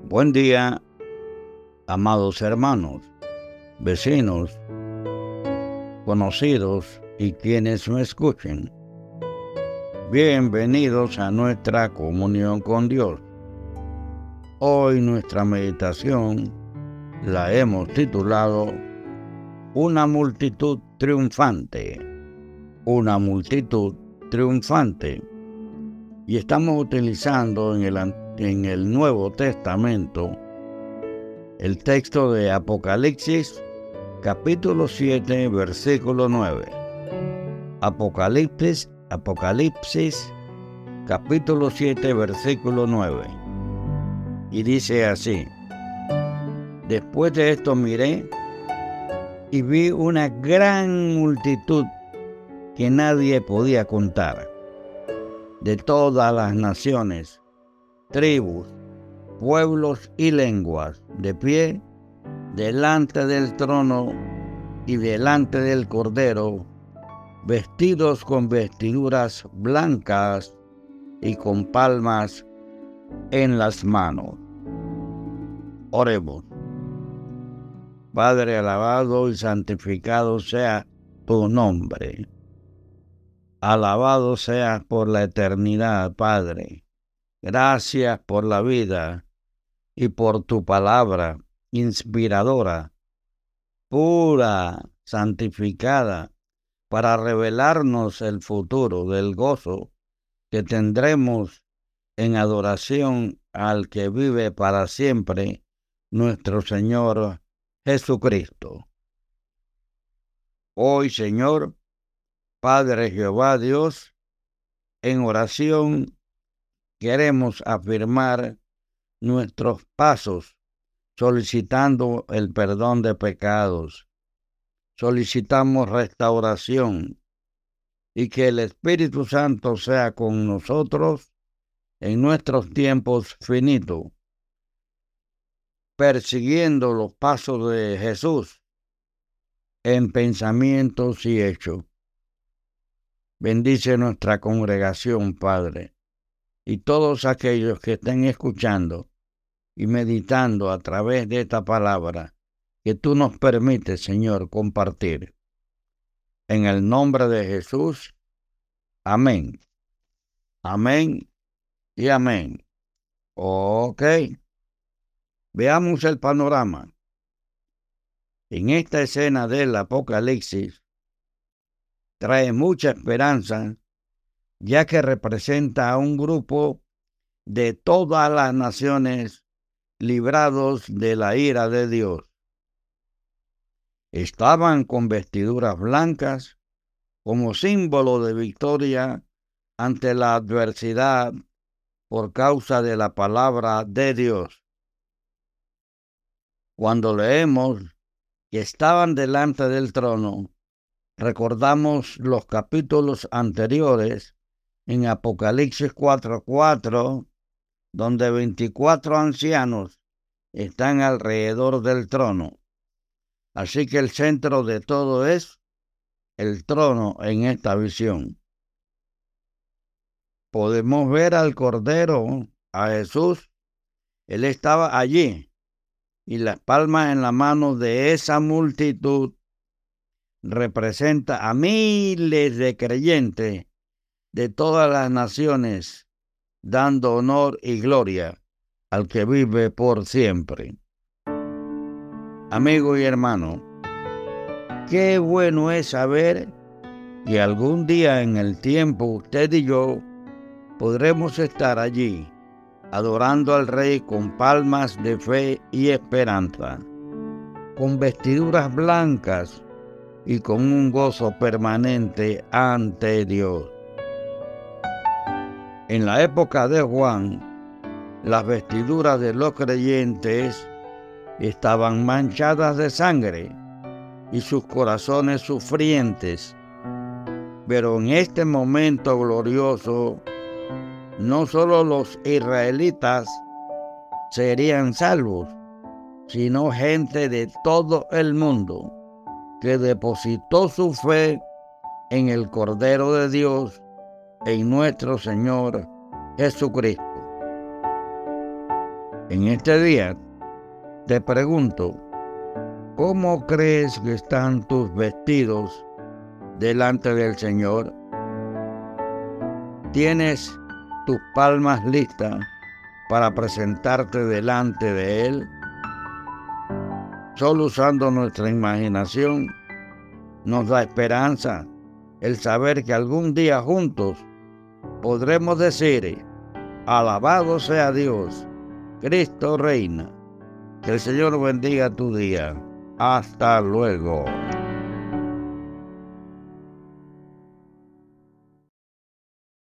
Buen día, amados hermanos, vecinos, conocidos y quienes me escuchen. Bienvenidos a nuestra comunión con Dios. Hoy nuestra meditación la hemos titulado Una multitud triunfante. Una multitud triunfante. Y estamos utilizando en el Nuevo Testamento el texto de Apocalipsis, capítulo 7, versículo 9. Apocalipsis, capítulo 7, versículo 9. Y dice así: Después de esto miré y vi una gran multitud que nadie podía contar, de todas las naciones, tribus, pueblos y lenguas, de pie delante del trono y delante del Cordero, vestidos con vestiduras blancas y con palmas en las manos. Oremos. Padre, alabado y santificado sea tu nombre. Alabado seas por la eternidad, Padre. Gracias por la vida y por tu palabra inspiradora, pura, santificada, para revelarnos el futuro del gozo que tendremos en adoración al que vive para siempre, nuestro Señor Jesucristo. Hoy, Señor, Padre Jehová Dios, en oración queremos afirmar nuestros pasos, solicitando el perdón de pecados. Solicitamos restauración y que el Espíritu Santo sea con nosotros en nuestros tiempos finitos, persiguiendo los pasos de Jesús en pensamientos y hechos. Bendice nuestra congregación, Padre, y todos aquellos que estén escuchando y meditando a través de esta palabra que tú nos permites, Señor, compartir. En el nombre de Jesús, amén. Amén y amén. Ok. Veamos el panorama. En esta escena del Apocalipsis trae mucha esperanza, ya que representa a un grupo de todas las naciones librados de la ira de Dios. Estaban con vestiduras blancas como símbolo de victoria ante la adversidad por causa de la palabra de Dios. Cuando leemos que estaban delante del trono, recordamos los capítulos anteriores en Apocalipsis 4:4, donde 24 ancianos están alrededor del trono. Así que el centro de todo es el trono en esta visión. Podemos ver al Cordero, a Jesús. Él estaba allí y las palmas en la mano de esa multitud representa a miles de creyentes de todas las naciones, dando honor y gloria al que vive por siempre. Amigo y hermano, qué bueno es saber que algún día en el tiempo usted y yo podremos estar allí, adorando al Rey con palmas de fe y esperanza, con vestiduras blancas y con un gozo permanente ante Dios. En la época de Juan, las vestiduras de los creyentes estaban manchadas de sangre y sus corazones sufrientes. Pero en este momento glorioso, no solo los israelitas serían salvos, sino gente de todo el mundo que depositó su fe en el Cordero de Dios, en nuestro Señor Jesucristo. En este día te pregunto, ¿cómo crees que están tus vestidos delante del Señor? ¿Tienes tus palmas listas para presentarte delante de Él? Solo usando nuestra imaginación nos da esperanza el saber que algún día juntos podremos decir: alabado sea Dios, Cristo reina. Que el Señor bendiga tu día. Hasta luego.